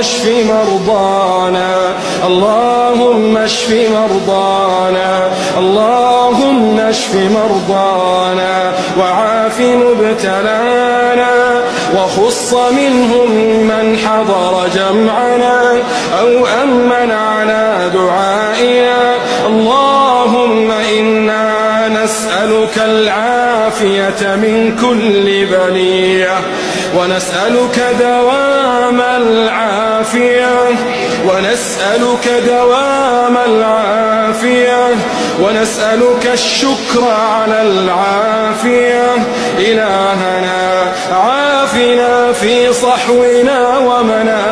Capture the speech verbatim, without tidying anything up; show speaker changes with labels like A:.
A: اشف مرضانا اللهم اشف مرضانا اللهم اشف مرضانا وعاف مبتلانا وخص منهم من حضر جمعنا أو أمن على دعائنا اللهم إنا نسألك العافية من كل بلية ونسألك دوام العافية ونسألك دوام العافية ونسألك الشكر على العافية إلهنا عافنا في صحونا ومنامنا